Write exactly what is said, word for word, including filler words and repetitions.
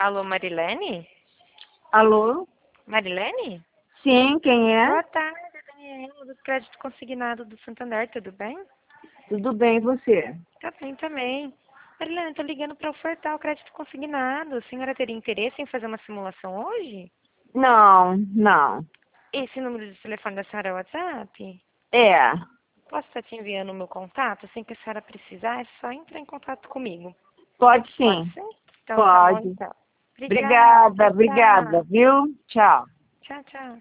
Alô, Marilene? Alô? Marilene? Sim, quem é? Boa tarde, Daniela, do Crédito Consignado do Santander, tudo bem? Tudo bem, e você? Tá bem também. Marilene, tô ligando para ofertar o crédito consignado. A senhora teria interesse em fazer uma simulação hoje? Não, não. Esse número de telefone da senhora é o WhatsApp? É, Posso estar te enviando o meu contato? Assim que a senhora precisar, é só entrar em contato comigo. pode Pode sim. ser? Então tá bom, Pode. então. Obrigada, Obrigada, tchau, obrigada, tchau. viu? Tchau. Tchau, tchau.